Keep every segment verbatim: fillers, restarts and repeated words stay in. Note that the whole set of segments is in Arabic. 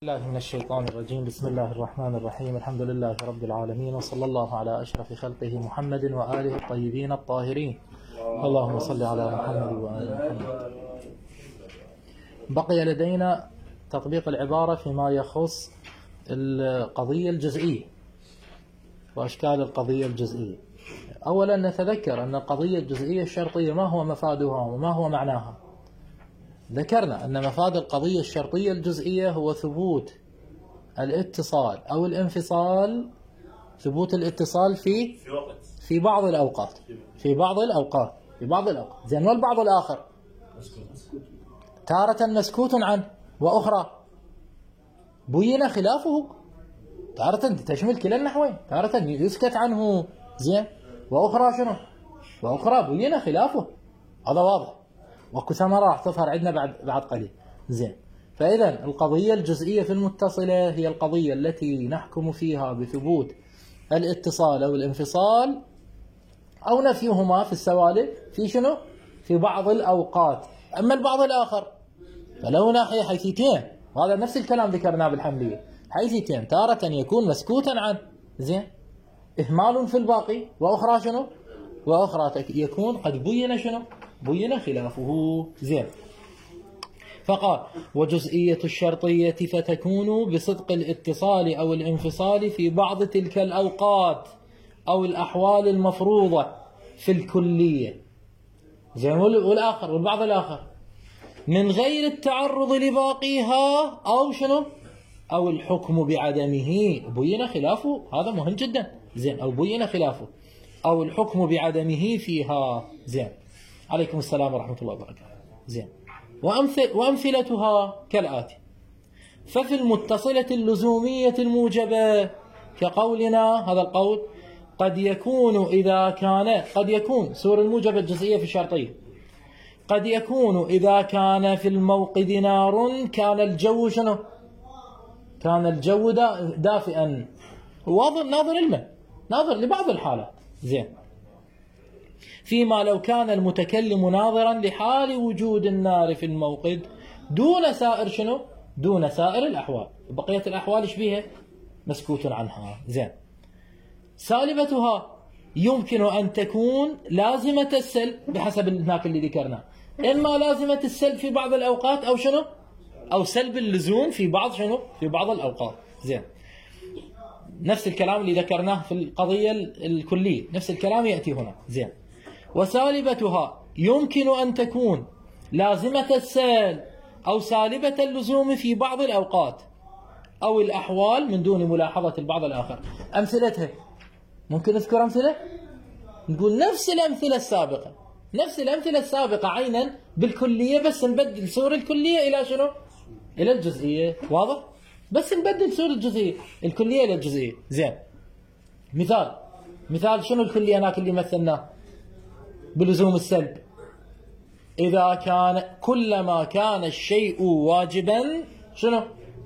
الله من الشيطان الرجيم. بسم الله الرحمن الرحيم. الحمد لله رب العالمين، وصلى الله على أشرف خلقه محمد وآله الطيبين الطاهرين. اللهم صل على محمد وآل محمد. بقي لدينا تطبيق العبارة فيما يخص القضية الجزئية وأشكال القضية الجزئية. أولا نتذكر أن القضية الجزئية الشرطية ما هو مفادها وما هو معناها. ذكرنا أن مفاد القضية الشرطية الجزئية هو ثبوت الاتصال أو الانفصال، ثبوت الاتصال في في بعض الأوقات في بعض الأوقات في بعض الأوقات زين، والبعض الآخر تارة مسكوت عنه وأخرى بين خلافه. تارة تشمل كلا النحوين، تارة يسكت عنه زين، وأخرى شنو؟ وأخرى بين خلافه. هذا واضح، وكثما راح تظهر عندنا بعد بعد قليل. زين، فإذا القضية الجزئية في المتصلة هي القضية التي نحكم فيها بثبوت الاتصال أو الانفصال أو نفيهما في السوالف في شنو؟ في بعض الأوقات. أما البعض الآخر فله ناحية حيثيتين، وهذا نفس الكلام ذكرناه بالحملية. حيثيتين، تارة يكون مسكوتا عنه زين، إهمال في الباقي، وأخرى شنو؟ وأخرى يكون قد بين شنو؟ بين خلافه. زين، فقال وجزئية الشرطية فتكون بصدق الاتصال أو الانفصال في بعض تلك الأوقات أو الأحوال المفروضة في الكلية. زين، والآخر والبعض الآخر من غير التعرض لباقيها أو شنو؟ أو الحكم بعدمه بين خلافه. هذا مهم جدا. زين، أو بين خلافه أو الحكم بعدمه فيها. زين، عليكم السلام ورحمة الله وبركاته. زين، وأمثل وأمثلتها كالآتي. ففي المتصلة اللزومية الموجبة كقولنا، هذا القول قد يكون إذا كان قد يكون سور الموجبة الجزئية في الشرطية، قد يكون إذا كان في الموقد نار كان الجو شنو؟ كان الجو دافئا. واضح، ناظر لنا ناظر لبعض الحالات. زين، فيما لو كان المتكلم ناظرا لحال وجود النار في الموقد دون سائر شنو؟ دون سائر الأحوال. بقية الأحوال ايش بيها؟ مسكوت عنها. زين، سالبتها يمكن أن تكون لازمة السلب بحسب هناك اللي ذكرناه، إما لازمة السلب في بعض الأوقات أو شنو؟ أو سلب اللزوم في بعض شنو؟ في بعض الأوقات. زين، نفس الكلام اللي ذكرناه في القضية الكلية، نفس الكلام يأتي هنا. زين، وسالبتها يمكن أن تكون لازمة السلب أو سالبة اللزوم في بعض الأوقات أو الأحوال من دون ملاحظة البعض الآخر. أمثلتها ممكن نذكر أمثلة؟ نقول نفس الأمثلة السابقة، نفس الأمثلة السابقة عينا بالكلية، بس نبدل صورة الكلية إلى شنو؟ إلى الجزئية. واضح؟ بس نبدل صورة الجزئية الكلية إلى الجزئية. زين، مثال مثال شنو الكلية هناك اللي مثلناه بلزوم السلب؟ إذا كان كلما كان الشيء واجبا شنو؟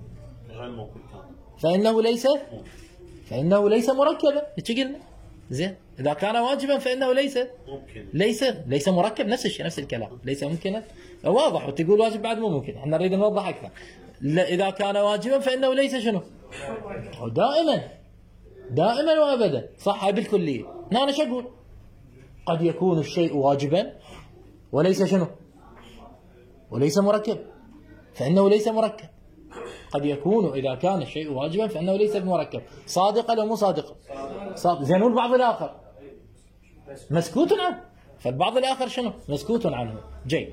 فإنه ليس فإنه ليس مركبا. ايش قلنا؟ زين، إذا كان واجبا فإنه ليس ممكن. ليس ليس مركب، نفس الشيء، نفس الكلام. ليس ممكنا واضح، وتقول واجب بعد مو ممكن. احنا نريد نوضح أكثر. إذا كان واجبا فإنه ليس شنو؟ دائما دائما وأبدا. صح، هاي بالكلية. هنا أنا شو أقول؟ قد يكون الشيء واجبا وليس شنو؟ وليس مركب، فإنه ليس مركب. قد يكون إذا كان الشيء واجبا فإنه ليس بمركب. صادقة لو مو صادقة؟ صادق. زين، والبعض الآخر مسكوت عنه، فالبعض الآخر شنو؟ مسكوت عنه. جيد.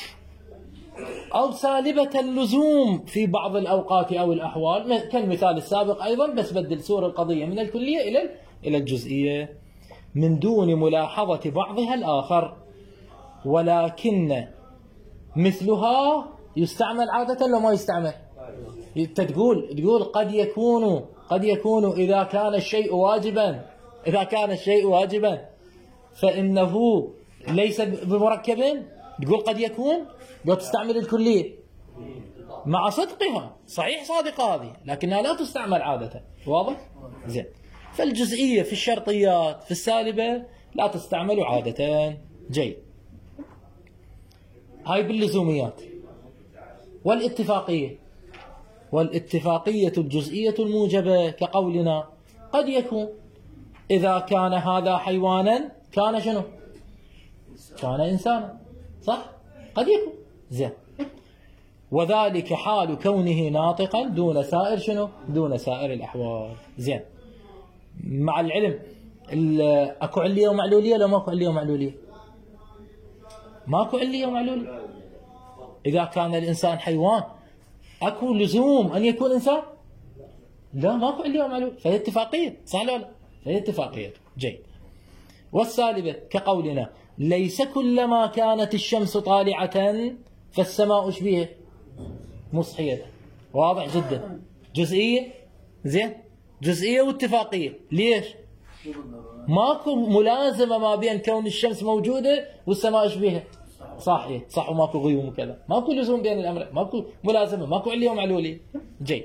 أو سالبة اللزوم في بعض الأوقات أو الأحوال كالمثال السابق أيضا، بس بدل صورة القضية من الكلية إلى إلى الجزئية من دون ملاحظة بعضها الآخر، ولكن مثلها يستعمل عادة لو ما يستعمل. تقول تقول قد يكون قد يكون إذا كان الشيء واجبا إذا كان الشيء واجبا فإنه ليس بمركب. تقول قد يكون، لو تستعمل الكلية مع صدقها. صحيح صادقة هذه، لكنها لا تستعمل عادة. واضح؟ زين، فالجزئية في الشرطيات في السالبة لا تستعمل عادة. جيد، هاي باللزوميات. والاتفاقية والاتفاقية الجزئية الموجبة كقولنا قد يكون إذا كان هذا حيوانا كان شنو؟ كان إنسانا، صح؟ قد يكون زين. وذلك حال كونه ناطقا دون سائر شنو؟ دون سائر الأحوال. زين. مع العلم اكو علية ومعلولية ولا ماكو علية ومعلولية؟ ماكو علية ومعلولية. إذا كان الإنسان حيوان اكو لزوم أن يكون إنسان؟ لا، ماكو علية ومعلولية، فهي اتفاقية، صح ولا لا؟ فهي اتفاقية. جيد. والسالبة كقولنا ليس كلما كانت الشمس طالعة فالسماء شبيه مصحية. واضح جدا. جزئية، زين، جزئية واتفاقية. ليش؟ ماكو ملازمة ما بين كون الشمس موجودة والسماء شبيهة صحيح، صح، وماكو غيوم وكذا، ماكو لزوم بين الأمر، ماكو ملازمة، ماكو علية ومعلولية. جيد.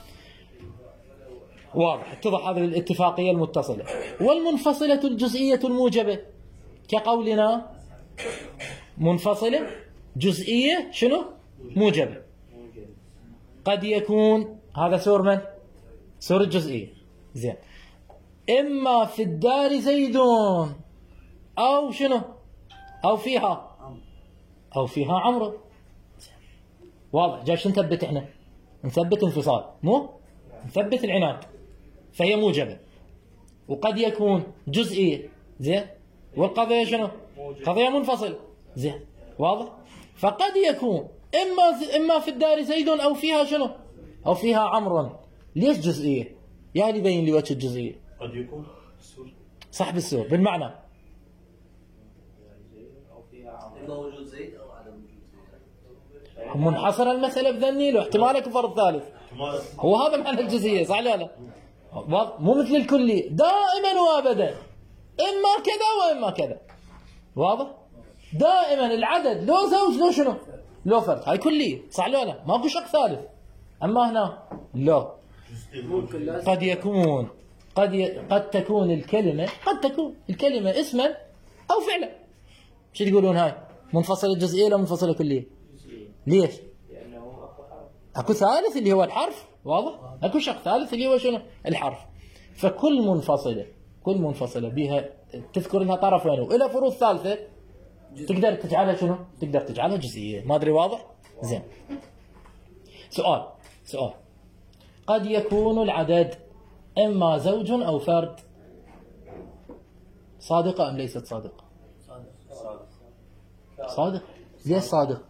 واضح، اتضح هذه الاتفاقية المتصلة. والمنفصلة الجزئية الموجبة كقولنا منفصلة جزئية شنو؟ موجبة. قد يكون هذا سور من؟ سور الجزئية. زين. إما في الدار زيد أو شنو؟ أو فيها أو فيها عمرو. واضح. جاي شو نثبت احنا؟ نثبت انفصال، مو؟ نثبت العنان، فهي موجبة. وقد يكون جزئية. زين. والقضية شنو؟ قضية منفصلة. زين. واضح. فقد يكون إما إما في الدار زيد أو فيها شنو؟ أو فيها عمرو. ليش جزئية؟ يعني يبين لي وجه الجزئية. قد يكون السور صح، بالسور بالمعنى إما وجود زيد أو عدم وجود زيد. منحصر المسألة بذني له احتمالك فرض ثالث. هو هذا معنى الجزئية، صح ولا لا؟ مو مثل الكلي دائما وابدا، إما كذا وإما كذا. واضح؟ دائما العدد لو زوج لو شنو؟ لو فرد. هاي كلية، صح ولا لا؟ ماكو شق ثالث. أما هنا لا، قد يكون قد ي... قد تكون الكلمة قد تكون الكلمة اسما أو فعلا. شو تقولون هاي؟ منفصلة جزئية ولا منفصلة كلية؟ ليش؟ اكو ثالث اللي هو الحرف. واضح؟ اكو شق ثالث اللي هو شنو؟ الحرف. فكل منفصلة كل منفصلة بها تذكر انها طرفين والى فروض ثالثة تقدر تجعلها شنو؟ تقدر تجعلها جزئية. ما ادري واضح؟ زين. سؤال سؤال قد يكون العدد اما زوج او فرد. صادقة ام ليست صادقة؟ صادق. ليش صادق؟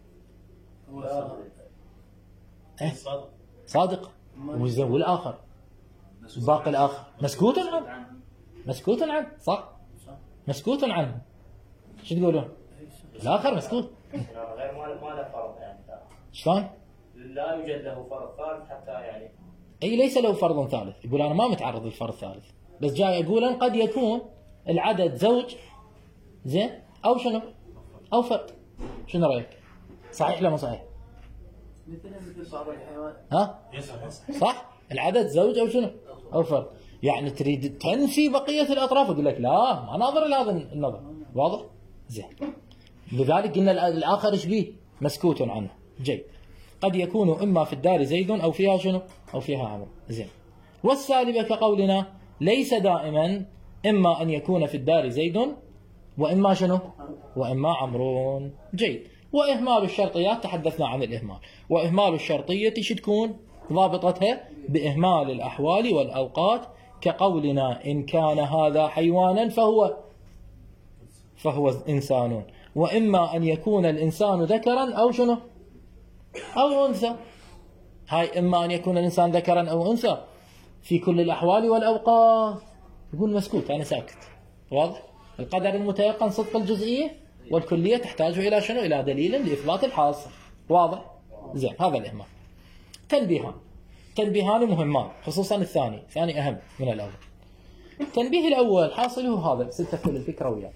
إيه؟ صادق. والآخر باقي الآخر مسكوت عنه. مسكوت عنه، صح؟ مسكوت عنه. شو تقولون؟ الآخر مسكوت. غير ما له فرض يعني. شلون؟ لا يوجد له فرض ثالث حتى يعني. أي ليس له فرض ثالث. يقول أنا ما متعرض للفرض الثالث، بس جاي يقول قد يكون العدد زوج، زين، أو شنو؟ أو فرد. شنو رأيك؟ صحيح ولا مو صحيح؟ مثل مثل بعض الحيوان. ها؟ صح؟ العدد زوج أو شنو؟ أو فرد. يعني تريد تنفي بقية الأطراف، أقول لك لا، ما ناظر لهذا النظر. واضح؟ زين. لذلك قلنا الآخر إيش بيه؟ مسكوت عنه. جيد. قد يكون إما في الدار زيد أو فيها شنو؟ أو فيها عمرو. زين. والسالبة كقولنا ليس دائما، إما أن يكون في الدار زيد وإما شنو؟ وإما عمرو. جيد. وإهمال الشرطيات تحدثنا عن الإهمال. وإهمال الشرطية شو تكون؟ ضابطتها بإهمال الأحوال والأوقات كقولنا إن كان هذا حيوانا فهو فهو إنسان. وإما أن يكون الإنسان ذكرا أو شنو؟ أو أنثى. هاي إما أن يكون الإنسان ذكرا أو أنثى في كل الأحوال والأوقات. يقول مسكوت، أنا ساكت. واضح؟ القدر المتيقن صدق الجزئية والكلية تحتاج إلى شنو؟ إلى دليل لإثبات الحاصل. واضح؟ زين. هذا الإهمال. تنبيهان تنبيهان مهمان، خصوصا الثاني الثاني أهم من الأول. التنبيه الأول حاصله هذا، ستكون الفكرة وياه.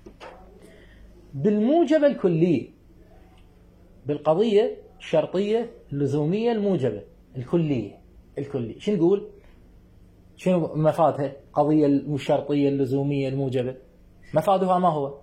بالموجبة الكلية، بالقضية الشرطية اللزومية الموجبة الكلية الكلية شو نقول؟ شنو مفادها؟ قضية الشرطية اللزومية الموجبة مفادها ما هو؟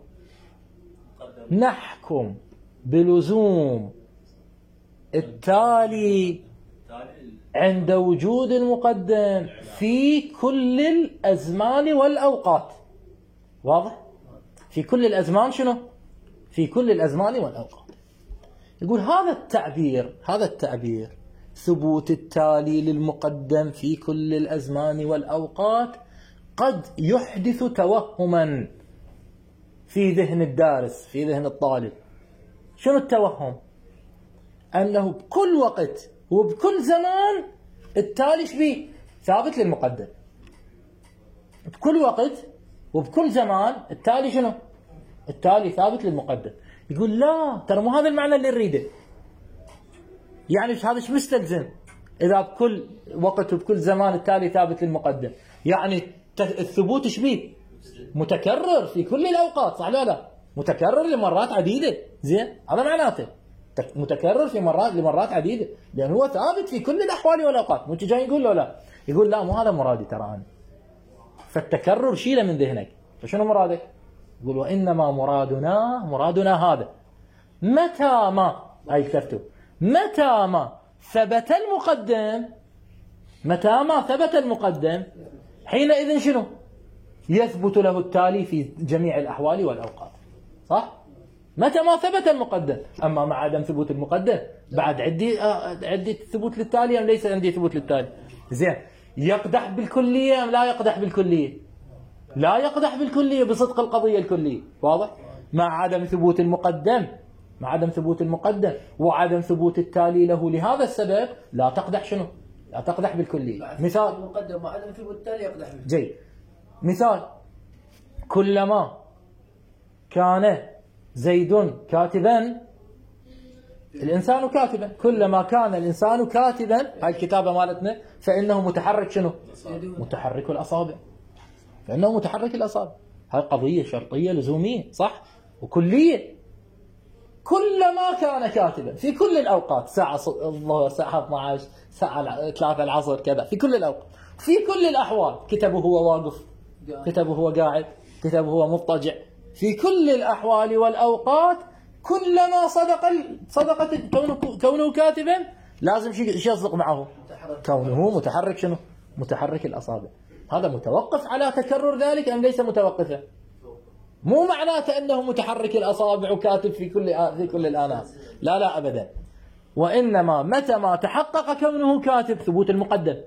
نحكم بلزوم التالي عند وجود المقدم في كل الأزمان والأوقات. واضح؟ في كل الأزمان شنو؟ في كل الأزمان والأوقات. يقول هذا التعبير هذا التعبير ثبوت التالي للمقدم في كل الأزمان والأوقات قد يحدث توهما في ذهن الدارس، في ذهن الطالب. شنو التوهم؟ أنه بكل وقت وبكل زمان التالي شبيه ثابت للمقدم. بكل وقت وبكل زمان التالي شنو؟ التالي ثابت للمقدم. يقول لا، ترى مو هذا المعنى اللي نريده. يعني هذا ايش مستلزم؟ إذا بكل وقت وبكل زمان التالي ثابت للمقدم، يعني الثبوت شبيه؟ متكرر في كل الأوقات، صح ولا لا؟ متكرر لمرات عديدة. زين، هذا معناته متكرر في مرات لمرات عديدة، لأن هو ثابت في كل الأحوال والأوقات. مو جاي يقول له لا، يقول لا مو هذا مرادي ترى أنا. فالتكرر شيله من ذهنك. فشنو مرادك؟ يقول وإنما مرادنا مرادنا هذا متى ما أي كتبته متى ما ثبت المقدم متى ما ثبت المقدم حينئذ شنو؟ يثبت له التالي في جميع الأحوال والأوقات. صح؟ متى ما ثبت المقدم. أما مع عدم ثبوت المقدم بعد عندي عندي ثبوت للتالي أم ليس عندي ثبوت للتالي؟ زين، يقدح بالكلية أم لا يقدح بالكلية؟ لا يقدح بالكلية بصدق القضية الكلية. واضح؟ مع عدم ثبوت المقدم مع عدم ثبوت المقدم وعدم ثبوت التالي له لهذا السبب لا تقدح شنو؟ لا تقدح بالكلية. مثال المقدم مع عدم ثبوت التالي يقدح بالكلية. جيد. مثال: كلما كان زيد كاتبا الإنسان كاتبا، كلما كان الإنسان كاتبا، هاي الكتابة مالتنا، فإنه متحرك شنو؟ متحرك الأصابع، فإنه متحرك الأصابع. هاي قضية شرطية لزومية، صح؟ وكلية. كلما كان كاتبا في كل الأوقات، ساعة الظهر، ساعة اثنتي عشر، ساعة ثلاثة العصر، كذا، في كل الأوقات، في كل الأحوال. كتبه هو واقف، كتبه هو قاعد، كتبه هو مضطجع، في كل الأحوال والأوقات. كلما صدق صدقت كونه كونه كاتبا لازم شيء يصدق معه، كونه متحرك شنو؟ متحرك الأصابع. هذا متوقف على تكرر ذلك أم ليس متوقفا؟ مو معناته أنه متحرك الأصابع وكاتب في كل في كل الآنات، لا لا أبدا. وإنما متى ما تحقق كونه كاتب ثبوت المقدم،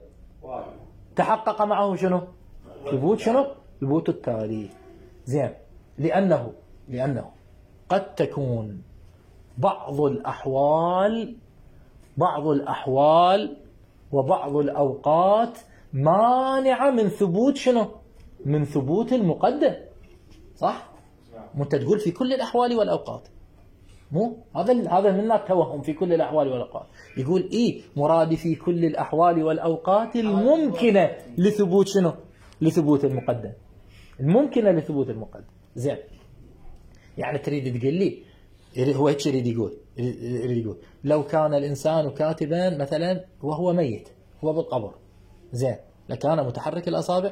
تحقق معه شنو؟ ثبوت شنو؟ ثبوت التالي. زين، لأنه لأنه قد تكون بعض الأحوال بعض الأحوال وبعض الأوقات مانعة من ثبوت شنو؟ من ثبوت المقدم. صح؟ مو انت تقول في كل الأحوال والأوقات، مو هذا هذا منا التوهم في كل الأحوال والأوقات. يقول إيه مرادي في كل الأحوال والأوقات الممكنة لثبوت شنو؟ لثبوت المقدم، الممكنة لثبوت المقدم. زين، يعني تريد تقول لي هو هيك يريد يقول يريد يقول لو كان الإنسان كاتبا مثلا وهو ميت، هو بالقبر، زين، لكان متحرك الأصابع؟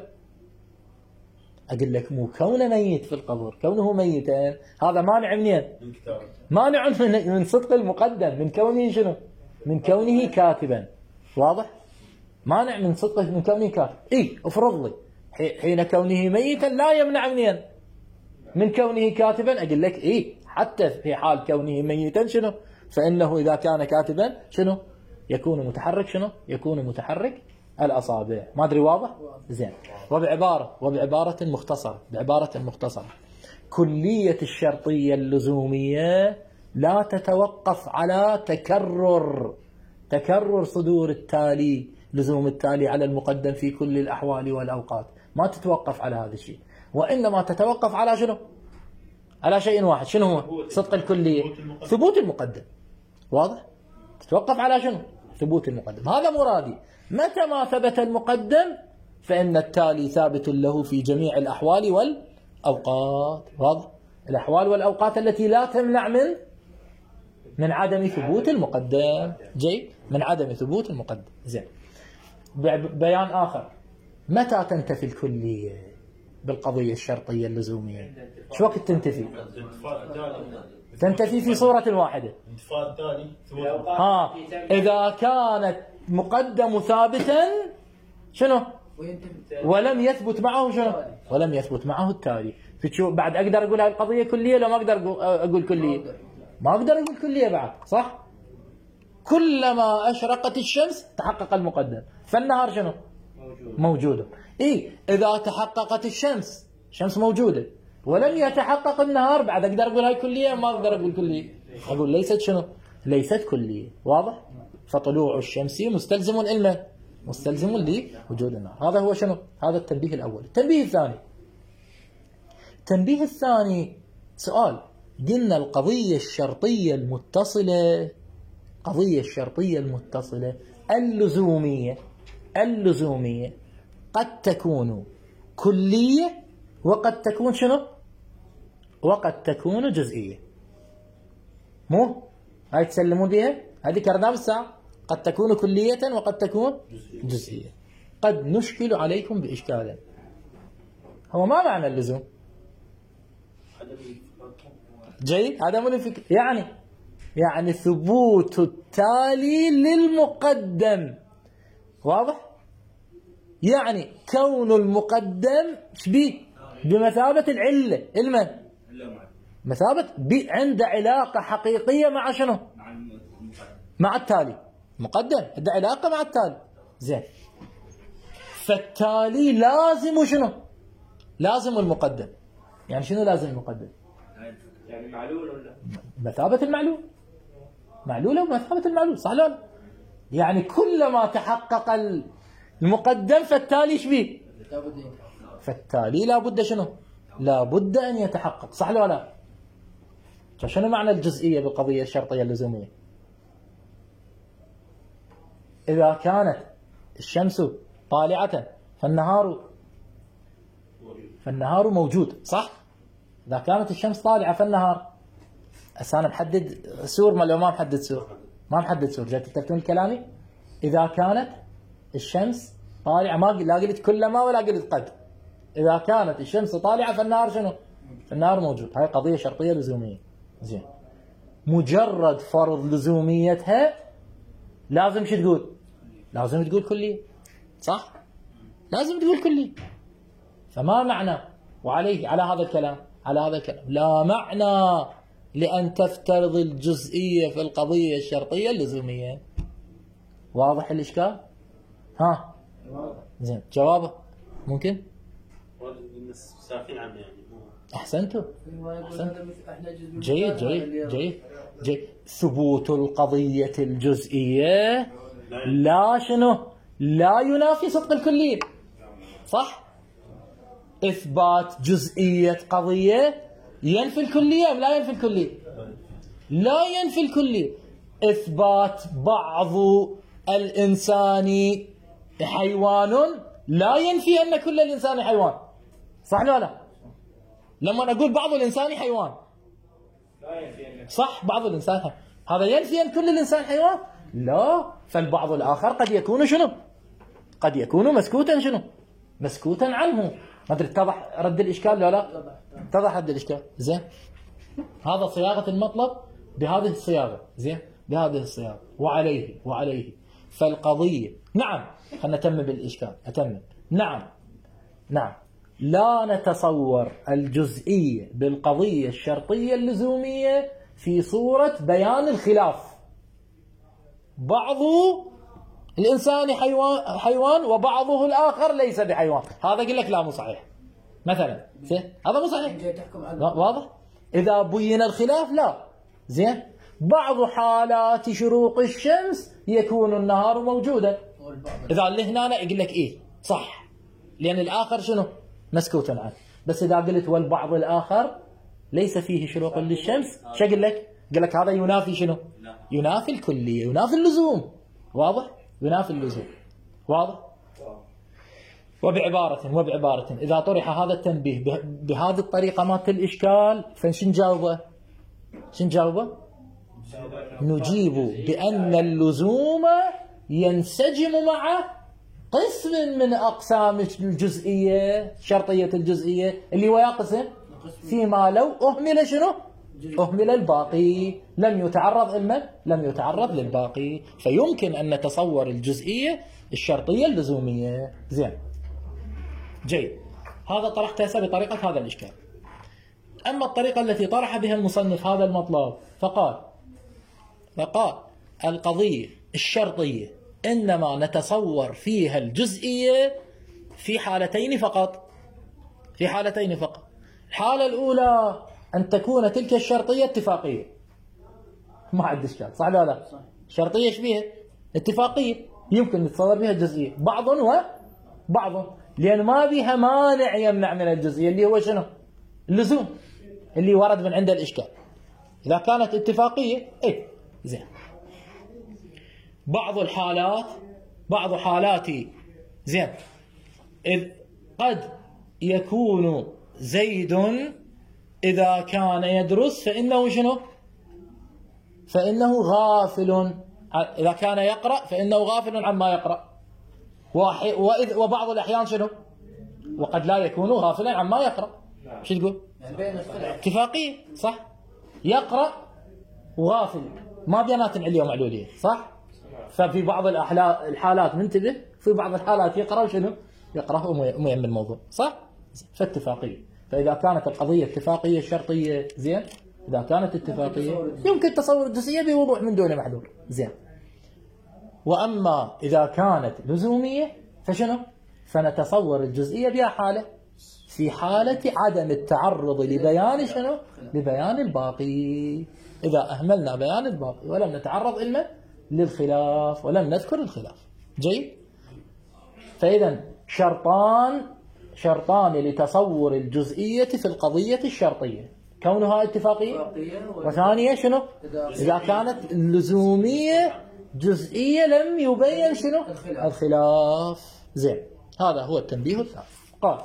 أقول لك مو كونه ميت في القبر، كونه ميتا هذا مانع منين؟ مانع من من صدق المقدم، من كونه شنو؟ من كونه كاتبا. واضح؟ مانع من صدق من كونه كاتب. إيه افرض لي حين كونه ميتا لا يمنع منين؟ من كونه كاتبا. أقول لك إيه حتى في حال كونه ميتا شنو؟ فإنه إذا كان كاتبا شنو؟ يكون متحرك شنو؟ يكون متحرك الأصابع. ما أدري واضح؟ زين. وبعبارة وبعبارة مختصرة بعبارة مختصرة كلية الشرطية اللزومية لا تتوقف على تكرر تكرر صدور التالي، لزوم التالي على المقدم في كل الأحوال والأوقات، ما تتوقف على هذا الشيء، وإنما تتوقف على شنو؟ على شيء واحد. شنو هو؟ صدق الكلية، ثبوت المقدم. واضح؟ تتوقف على شنو؟ ثبوت المقدم. هذا مرادي. متى ما ثبت المقدم فإن التالي ثابت له في جميع الأحوال والأوقات. واضح؟ الأحوال والأوقات التي لا تمنع من من عدم ثبوت المقدم. جيد؟ من عدم ثبوت المقدم. زين. بيان آخر: متى تنتفي الكلية بالقضية الشرطية اللزومية؟ شو وقت تنتفي؟ تنتفي في صورة واحدة. ها، إذا كانت المقدم ثابتا شنو؟ ولم يثبت معه شنو؟ ولم يثبت معه التالي. فتشوف بعد اقدر اقول هاي القضيه كليه لو ما اقدر اقول كليه؟ ما اقدر اقول كليه بعد، صح؟ كلما اشرقت الشمس تحقق المقدم، فالنهار شنو؟ موجود. موجوده. اي اذا تحققت الشمس، الشمس موجوده ولم يتحقق النهار، بعد اقدر اقول هاي كليه؟ ما اقدر اقول كليه. اقول ليست شنو؟ ليست كليه. واضح؟ فطلوع الشمس مستلزم للماء، مستلزم لوجود النهار. هذا هو شنو؟ هذا التنبيه الاول. التنبيه الثاني، التنبيه الثاني سؤال. قلنا القضيه الشرطيه المتصله، القضيه الشرطيه المتصله اللزوميه، اللزوميه قد تكون كليه وقد تكون شنو؟ وقد تكون جزئيه. مو هاي تسلمون بها؟ هذه كرناه بالساعه. قد تكون كليه وقد تكون جزئيه. قد نشكل عليكم باشكال. هو ما معنى اللزوم؟ جيد، عدم الانفكاك يعني يعني ثبوت التالي للمقدم. واضح؟ يعني كون المقدم شبيه بمثابة العلة، المن مثابة عند علاقة حقيقية مع شنو؟ مع التالي. مقدم عنده علاقة مع التالي. زين، فالتالي لازم شنو؟ لازم المقدم. يعني شنو لازم المقدم؟ يعني معلول ولا مثابة المعلول. معلولة ومثابة المعلول، صح لا؟ يعني كلما تحقق المقدم فالتالي شبيه؟ فالتالي لابد شنو؟ لابد أن يتحقق، صح ولا لا؟ فشنو معنى الجزئية بالقضية الشرطية اللزومية؟ إذا كانت الشمس طالعة فالنهار فالنهار موجود، صح؟ إذا كانت الشمس طالعة فالنهار، هسه أنا محدد سور ما لو ما محدد سور؟ ما محدد سور. جاي تتركون كلامي؟ إذا كانت الشمس طالعة، ما لا قلت كلما ولا قلت قد. إذا كانت الشمس طالعة فالنهار شنو؟ فالنهار موجود. هاي قضية شرطية لزومية. زين، مجرد فرض لزوميتها لازم شو تقول؟ لازم تقول كلية، صح؟ لازم تقول كلية. فما معنى وعليه على هذا الكلام، على هذا الكلام لا معنى لأن تفترض الجزئية في القضية الشرطية اللزومية. واضح الإشكال؟ ها؟ زين، جوابه ممكن؟ أحسنتوا. أحسنتوا. جيد جيد جيد جيد. ثبوت القضية الجزئية لا شنو؟ لا ينافي صدق الكلية، صح؟ إثبات جزئية قضية ينفي الكلية أم لا ينفي الكلية؟ لا ينفي الكلية. إثبات بعض الإنسان حيوان لا ينفي أن كل الإنسان حيوان، صح ولا لا؟ لما أقول بعض الإنسان حيوان، صح؟ بعض الإنسان حيوان، هذا ينفي أن كل الإنسان حيوان؟ لا. فالبعض الآخر قد يكون شنو؟ قد يكون مسكوتا شنو؟ مسكوتا عنه. ما أدري اتضح رد الإشكال لا لا؟ اتضح رد الإشكال. زين، هذا صياغة المطلب بهذه الصياغة. زين، بهذه الصياغة. وعليه وعليه فالقضية، نعم، خلنا نتمم بالإشكال. أتمم. نعم نعم لا نتصور الجزئية بالقضية الشرطية اللزومية في صورة بيان الخلاف. بعض الإنسان حيوان, حيوان وبعضه الآخر ليس بحيوان. هذا أقول لك لا مو صحيح مثلا. زين، هذا مو صحيح. واضح؟ إذا بين الخلاف لا. زين، بعض حالات شروق الشمس يكون النهار موجودا. إذا اللي هنا يقول لك إيه صح، لأن الآخر شنو؟ مسكوت عنه. بس إذا قلت والبعض الآخر ليس فيه شروق للشمس، شو أقول لك؟ قال لك هذا ينافي شنو؟ ينافي الكلية، ينافي اللزوم. واضح؟ ينافي اللزوم. واضح؟ وبعبارة وبعبارة إذا طرح هذا التنبيه بهذه الطريقة مالت الإشكال فشن نجاوبه؟ شن نجاوبه؟ نجيب بأن اللزوم ينسجم مع قسم من أقسام الجزئية، شرطية الجزئية اللي هو يقسم فيما لو أهمل شنو؟ أهمل الباقي، لم يتعرض إلما لم يتعرض للباقي، فيمكن أن نتصور الجزئية الشرطية اللزومية. زين جيد، هذا طرحت هسه بطريقة هذا الإشكال. أما الطريقة التي طرح بها المصنف هذا المطلب فقال فقال القضية الشرطية إنما نتصور فيها الجزئية في حالتين فقط، في حالتين فقط. الحالة الأولى أن تكون تلك الشرطية اتفاقية، ما عندي إشكال، صح ولا لا؟ شرطية ايش بيها؟ اتفاقية، يمكن نتصور بها الجزئية بعض وبعض، لأن ما بها مانع يمنع من الجزئية اللي هو شنو؟ اللزوم اللي ورد من عند الإشكال. إذا كانت اتفاقية إيه زين. بعض الحالات بعض حالات زين إذ قد يكون زيد إذا كان يدرس فإنه شنو؟ فإنه غافل، إذا كان يقرأ فإنه غافل عما يقرأ، وإذ وبعض الأحيان شنو؟ وقد لا يكون غافلا عما يقرأ. شو تقول؟ اتفاقية صح؟ يقرأ وغافل ما بيناتن علية ومعلولية، صح؟ ففي بعض الحالات منتبه، في بعض الحالات يقرأ وشنو؟ يقرأ وما يهم الموضوع، صح؟ فاتفاقية. فإذا كانت القضية اتفاقية شرطية زين، إذا كانت اتفاقية يمكن تصور الجزئية بوضوح من دون محذور زين. وأما إذا كانت لزومية فشنو؟ فنتصور الجزئية بها حالة، في حالة عدم التعرض لبيان شنو؟ لبيان الباقي. إذا أهملنا بيان الباقي ولم نتعرض إلا للخلاف ولم نذكر الخلاف. جيد؟ فإذا شرطان شرطان لتصور الجزئية في القضية الشرطية، كونها اتفاقية، وثانية شنو؟ إذا كانت اللزومية جزئية لم يبين شنو؟ الخلاف. زين، هذا هو التنبيه الثالث. قال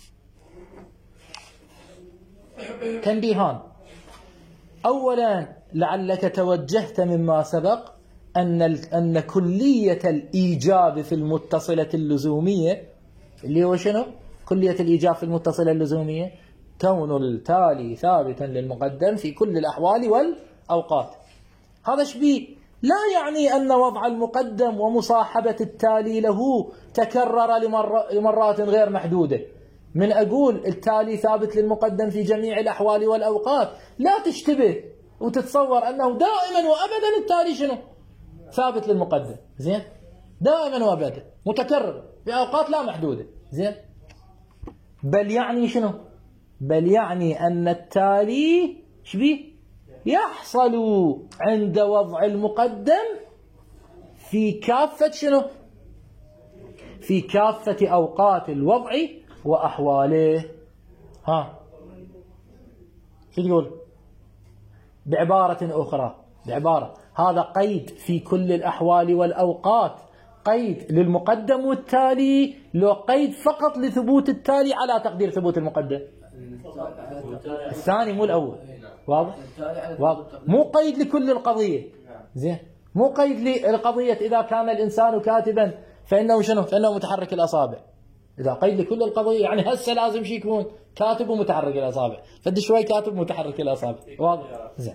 تنبيهان. أولا لعلك توجهت مما سبق أن أن كلية الإيجاب في المتصلة اللزومية اللي هو شنو؟ كلية الإيجاب في المتصلة اللزومية كون التالي ثابتا للمقدم في كل الأحوال والأوقات. هذا شبيه لا يعني أن وضع المقدم ومصاحبة التالي له تكرر لمرات غير محدودة. من أقول التالي ثابت للمقدم في جميع الأحوال والأوقات لا تشتبه وتتصور أنه دائما وأبدا التالي شنو؟ ثابت للمقدم. زين، دائما وأبدا متكرر في أوقات لا محدودة. زين، بل يعني شنو؟ بل يعني أن التالي شبيه يحصل عند وضع المقدم في كافة شنو؟ في كافة أوقات الوضع وأحواله. ها شو تقول؟ بعبارة أخرى، بعبارة هذا قيد في كل الأحوال والأوقات، قيد للمقدم والتالي، لو قيد فقط لثبوت التالي على تقدير ثبوت المقدم الثاني مو الأول. واضح؟ واضح، مو قيد لكل القضية. زين، مو قيد للقضية إذا كان الإنسان كاتبا فإنه شنو؟ فإنه متحرك الأصابع. إذا قيد لكل القضية يعني هسه لازم شيء يكون كاتب ومتحرك الأصابع، فد شوي كاتب متحرك الأصابع. واضح؟ زين.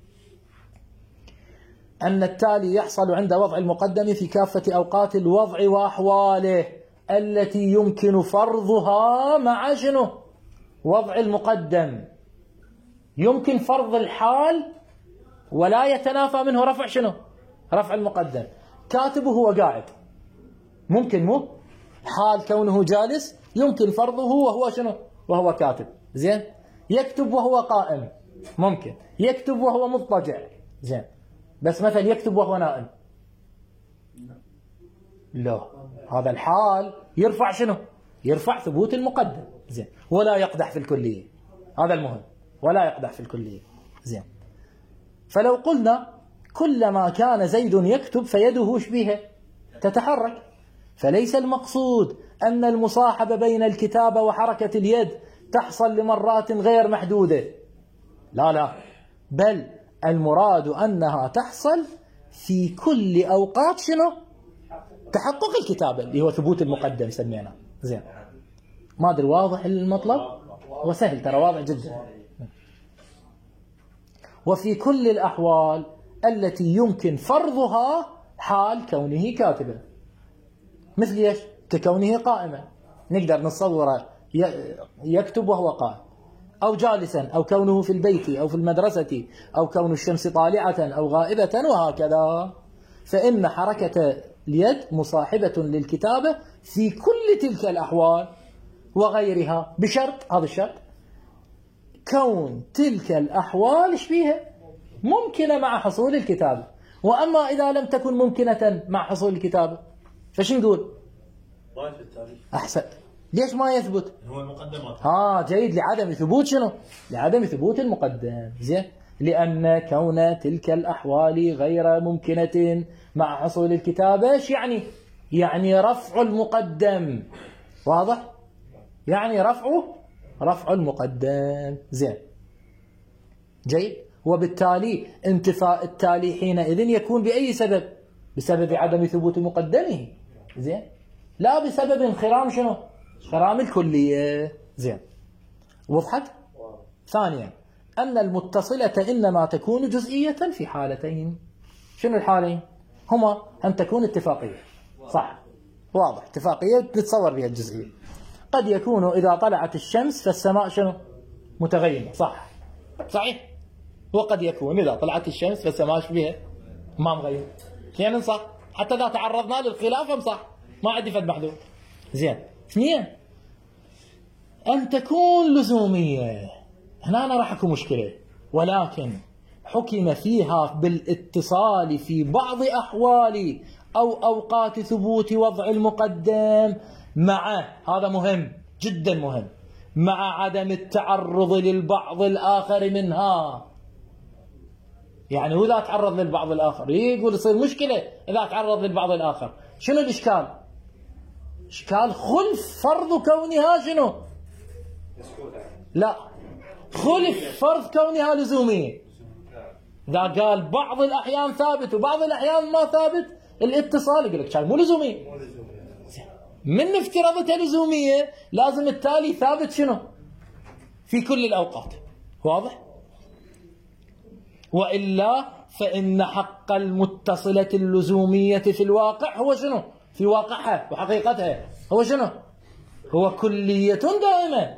أن التالي يحصل عند وضع المقدم في كافة أوقات الوضع وأحواله التي يمكن فرضها مع شنو؟ وضع المقدم. يمكن فرض الحال ولا يتنافى منه رفع شنو؟ رفع المقدم. كاتب وهو قاعد ممكن، مو حال كونه جالس يمكن فرضه وهو شنو؟ وهو كاتب. زين، يكتب وهو قائم ممكن، يكتب وهو مضطجع. زين، بس مثلا يكتب وهو نائم لا، هذا الحال يرفع شنو؟ يرفع ثبوت المقدم. زين، ولا يقدح في الكلية، هذا المهم، ولا يقدح في الكلية. زين، فلو قلنا كلما كان زيد يكتب فيده شبيهة تتحرك، فليس المقصود أن المصاحبة بين الكتابة وحركة اليد تحصل لمرات غير محدودة، لا لا، بل المراد أنها تحصل في كل أوقات شنو؟ تحقق الكتابة اللي هو ثبوت المقدم سمينا. زين، ما أدري واضح المطلب؟ وسهل ترى، واضح جدا. وفي كل الأحوال التي يمكن فرضها حال كونه كاتبا. مثل ايش؟ ككونه قائما، نقدر نتصوره يكتب وهو قائم، أو جالسا، أو كونه في البيت أو في المدرسة، أو كون الشمس طالعة أو غائبة، وهكذا. فإن حركة اليد مصاحبة للكتابة في كل تلك الأحوال وغيرها، بشرط، هذا الشرط، كون تلك الأحوال شبيهة ممكنة مع حصول الكتابة. وأما إذا لم تكن ممكنة مع حصول الكتابة فش نقول؟ ما يثبت التاريخ. أحسن. ليش ما يثبت؟ هو المقدمات. آه جيد، لعدم ثبوت شنو؟ لعدم ثبوت المقدم. زين، لأن كون تلك الأحوال غير ممكنة مع حصول الكتابة ايش يعني؟ يعني رفع المقدم. واضح؟ يعني رفعه رفع المقدم. زين، جيد. وبالتالي انتفاء التالي حينئذ يكون بأي سبب؟ بسبب عدم ثبوت مقدمه. زين، لا بسبب انخرام شنو؟ انخرام الكلية. زين، وضحت؟ ثانيا، أن المتصلة إنما تكون جزئية في حالتين. شنو الحالين؟ هما أن تكون اتفاقية. صح، واضح، اتفاقية تتصور بها الجزئية. قد يكون إذا طلعت الشمس فالسماء شنو؟ متغيمة. صح، صحيح. وقد يكون إذا طلعت الشمس فالسماء بها ما مغيمة. يعني صح، حتى إذا تعرضنا للخلاف صح، ما عندي فد محدود. زين. اثنين، أن تكون لزومية. هنا أنا راح أكون مشكلة، ولكن حكم فيها بالاتصال في بعض أحوال أو أوقات ثبوت وضع المقدم مع، هذا مهم جدا مهم، مع عدم التعرض للبعض الآخر منها. يعني هو إذا تعرض للبعض الآخر يقول يصير مشكلة إذا تعرض للبعض الآخر. شنو الإشكال؟ إشكال خلف فرض كونها شنو؟ لا، خلف فرض كونها لزومية. إذا قال بعض الأحيان ثابت وبعض الأحيان ما ثابت، الاتصال يقول لك كان مو لزومية. من افتراضتها لزومية لازم التالي ثابت شنو؟ في كل الأوقات. واضح؟ وإلا فإن حق المتصلة اللزومية في الواقع هو شنو؟ في واقعها وحقيقتها هو شنو؟ هو كلية دائما.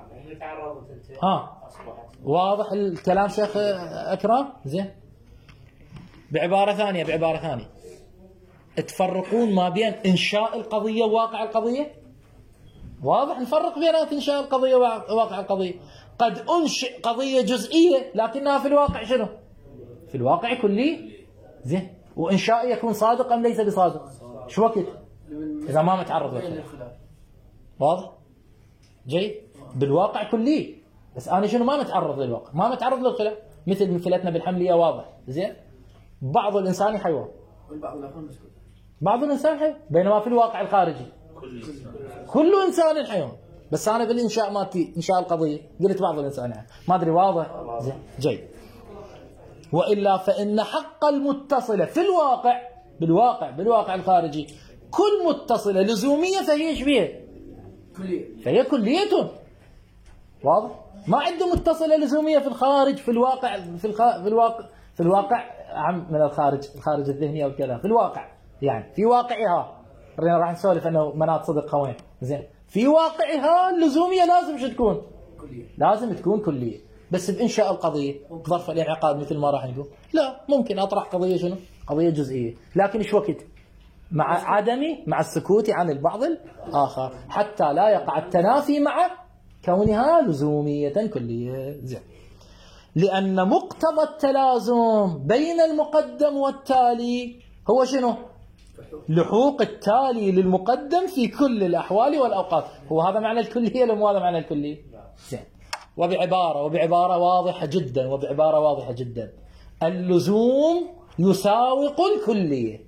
ها، واضح الكلام شيخ أكرم؟ زين. بعبارة ثانية بعبارة ثانية تفرقون ما بين إنشاء القضية وواقع القضية. واضح، نفرق بين إنشاء القضية وواقع القضية. قد أنشئ قضية جزئية لكنها في الواقع شنو؟ في الواقع كلي. زين، وإنشاء يكون صادق أم ليس بصادق؟ شو وقت؟ إذا ما متعرض للخلاف. واضح؟ جيد. بالواقع كلي، بس أنا شنو ما متعرض للواقع، ما متعرض للخلاف، مثل مثلتنا بالحملية. واضح؟ زين. بعض الإنسان حيوان والبعض الآخر مسكوت. بعض الإنسان حيوان، بينما في الواقع الخارجي كل إنسان حيوان. بس أنا بالإنشاء مالتي إنشاء القضية قلت بعض الإنسان يعني. ما أدري واضح؟ زين، جيد. وإلا فإن حق المتصلة في الواقع، بالواقع بالواقع الخارجي، كل متصلة لزومية فهي شبيه كلية، فهي كلية. واضح؟ ما عنده متصلة لزومية في الخارج، في الواقع، في, الخ... في الواقع في الواقع عم من الخارج، الخارج الذهني أو كذا، في الواقع يعني في واقعها. راح نسولف أنه مناط صدق خوين. زين، في واقعها اللزومية لازم شو تكون؟ كلية. لازم تكون كلية. بس بإنشاء القضية ظرف الانعقاد مثل ما راح نقول لا، ممكن أطرح قضية شنو؟ قضية جزئية، لكن إيش وقت؟ مع عدم مع السكوت عن البعض الآخر حتى لا يقع التنافي مع كونها لزومية كلية. زين. لأن مقتضى التلازم بين المقدم والتالي هو شنو؟ لحوق التالي للمقدم في كل الأحوال والأوقات. هو هذا معنى الكلية ولا مو هذا معنى الكلية؟ زين. وبعبارة وبعبارة واضحة جدا وبعبارة واضحة جدا اللزوم يساوق الكلية.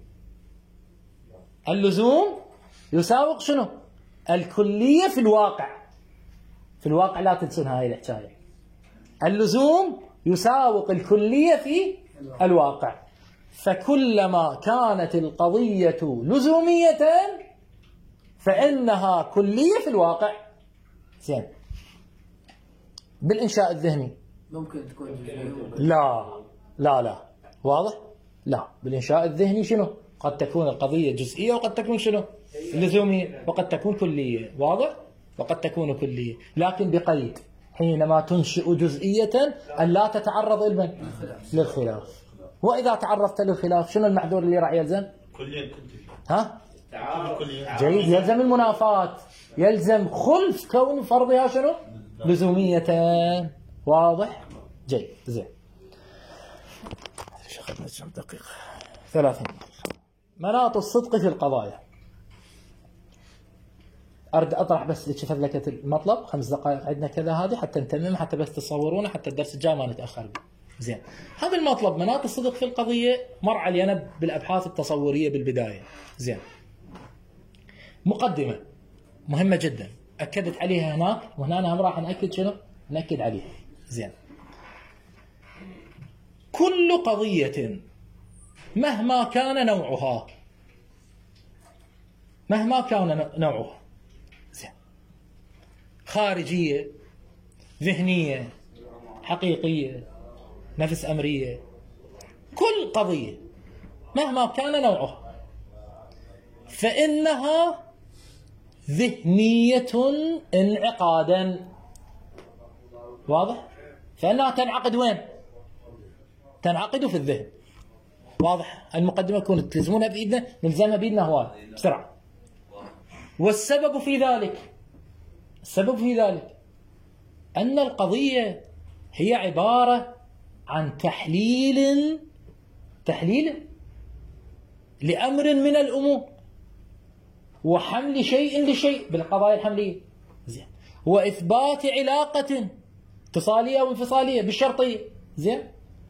اللزوم يساوق شنو؟ الكلية في الواقع. في الواقع لا تنسون هاي الحكاية. اللزوم يساوق الكلية في الواقع. فكلما كانت القضية لزومية فإنها كلية في الواقع. زين. بالإنشاء الذهني ممكن تكون جزئية. لا لا لا واضح؟ لا، بالإنشاء الذهني شنو؟ قد تكون القضية جزئية وقد تكون شنو؟ لزومية، وقد تكون كلية. واضح؟ وقد تكون كلية، لكن بقيد حينما تنشئ جزئية أن لا تتعرض إلمن؟ للخلاف. وإذا تعرضت للخلاف شنو المحذور اللي راح يلزم؟ كليا ها؟ جيد، يلزم المنافاة، يلزم خلف كون فرضها شنو؟ لزومية. واضح؟ جيد، زين. ايش اخذنا كم دقيقة؟ ثلاثين. مناط الصدق في القضايا. أرد أطرح بس شفت لك المطلب خمس دقائق عندنا كذا هذه حتى نتمم، حتى بس تصورونه، حتى الدرس الجاي ما نتأخر به. زين. هذا المطلب مناط الصدق في القضية مر علينا بالأبحاث التصورية بالبداية. زين. مقدمة مهمة جدا أكدت عليها هناك، وهنا أنا هم راح نأكد شنو؟ نأكد عليها. زين. كل قضية مهما كان نوعها، مهما كان نوعها، زين، خارجية، ذهنية، حقيقية، نفس أمرية، كل قضية مهما كان نوعها فإنها ذهنية انعقادا. واضح؟ فإنها تنعقد وين؟ تنعقد في الذهن. واضح؟ المقدمة كنت تلزمونها بإيدنا، نلزمها بإيدنا هواي بسرعة. والسبب في ذلك، السبب في ذلك أن القضية هي عبارة عن تحليل تحليل لأمر من الأمور، وحمل شيء لشيء بالقضايا الحملية. زين. وإثبات علاقة اتصالية أو انفصالية بالشرطية. زين.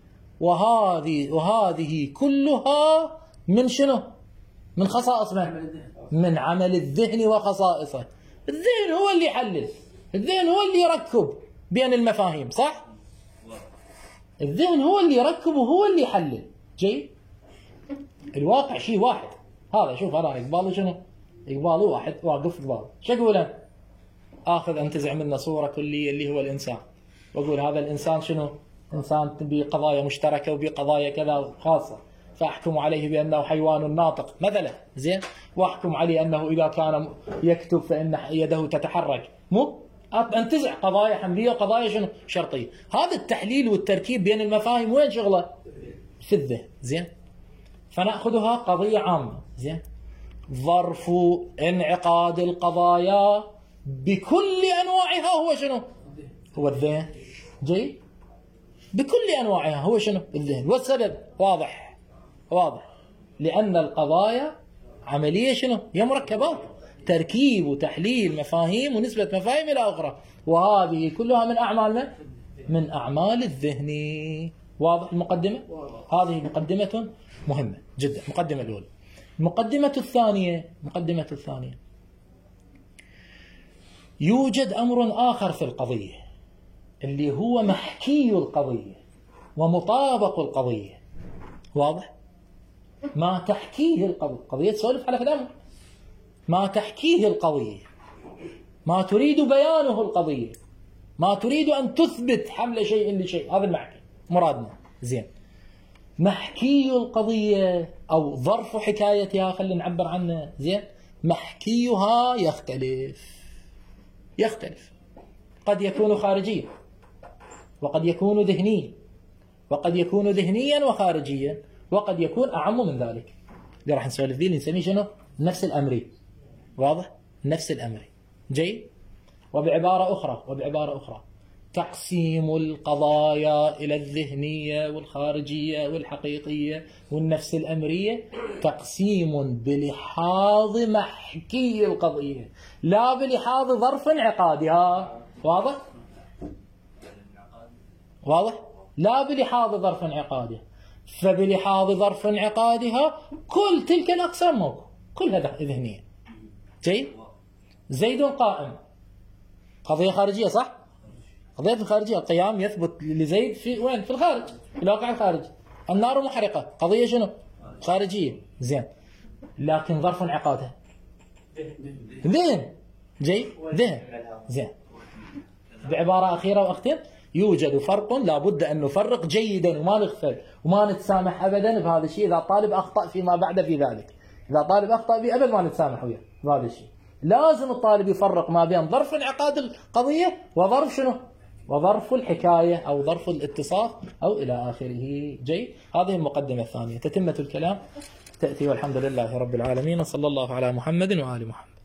وهذه وهذه كلها من شنو؟ من خصائص من؟ من عمل الذهن وخصائصه. الذهن هو اللي يحلل، الذهن هو اللي يركب بين المفاهيم، صح؟ الذهن هو اللي يركب وهو اللي يحلل. جيد. الواقع شيء واحد. هذا شوف هذا إقباله شنو؟ إقباله واحد واقف إقباله. شو أقول أنا؟ آخذ أنتزع منه صورة كلية اللي هو الإنسان، وأقول هذا الإنسان شنو؟ إنسان بقضايا مشتركة وبقضايا كذا خاصة، فأحكم عليه بأنه حيوان ناطق مثلا. زين. وأحكم عليه أنه إذا كان يكتب فإن يده تتحرك. مو أنتزع قضايا حملية وقضايا شنو؟ شرطية. هذا التحليل والتركيب بين المفاهيم وين شغله؟ في الذهن. زين. فنأخذها قضية عامة. زين. ظرف انعقاد القضايا بكل أنواعها هو شنو؟ هو الذهن. جيد. بكل أنواعها هو شنو؟ الذهن. والسبب واضح واضح، لأن القضايا عملية شنو؟ هي مركبات، تركيب وتحليل مفاهيم ونسبة مفاهيم إلى أخرى، وهذه كلها من أعمالنا، من أعمال الذهن. واضح المقدمة؟ هذه مقدمة مهمة جدا. المقدمة الأولى. المقدمة الثانية، المقدمة الثانية يوجد أمر آخر في القضية اللي هو محكي القضية ومطابق القضية. واضح؟ ما تحكيه القضية، قضية تسولف على كلامه، ما تحكيه القضية، ما تريد بيانه القضية، ما تريد أن تثبت حمل شيء لشيء، هذا المحكي مرادنا. زين. محكي القضية أو ظرف حكايتها خلينا نعبر عنه. زين. محكيها يختلف يختلف قد يكون خارجيا وقد يكون ذهنيا وقد يكون ذهنيا وخارجيا وقد يكون أعم من ذلك. اللي راح نسولف فيه اللي نسميه شنو؟ نفس الأمري. واضح؟ نفس الأمري. جيد. وبعبارة أخرى وبعبارة أخرى تقسيم القضايا إلى الذهنية والخارجية والحقيقية والنفس الأمرية تقسيم بلحاظ محكي القضية لا بلحاظ ظرف انعقادها. واضح؟ واضح؟ لا بلحاظ ظرف انعقادها، فبلحاظ ظرف انعقادها كل تلك الأقسام موجودة، كلها ذهنية. جيد؟ زيد قائم، قضية خارجية صح؟ قضية الخارجية، القيام يثبت لزيد في وين؟ في الخارج، في الواقع الخارجي. النار محرقة، قضية شنو؟ خارجية. زين. لكن ظرف انعقادها ذهن. جيد؟ ذهن. زين. بعبارة أخيرة وأختم، يوجد فرق لابد أن نفرق جيدا وما نغفل وما نتسامح أبدا بهذا الشيء. إذا طالب أخطأ فيما بعد في ذلك، إذا طالب أخطأ في أبد ما نتسامح وياه بهذا الشيء. لازم الطالب يفرق ما بين ظرف انعقاد القضية وظرف شنو؟ وظرف الحكاية أو ظرف الاتصاف أو إلى آخره. جيد، هذه المقدمة الثانية. تتمة الكلام تأتي والحمد لله رب العالمين، وصلى الله على محمد وآل محمد.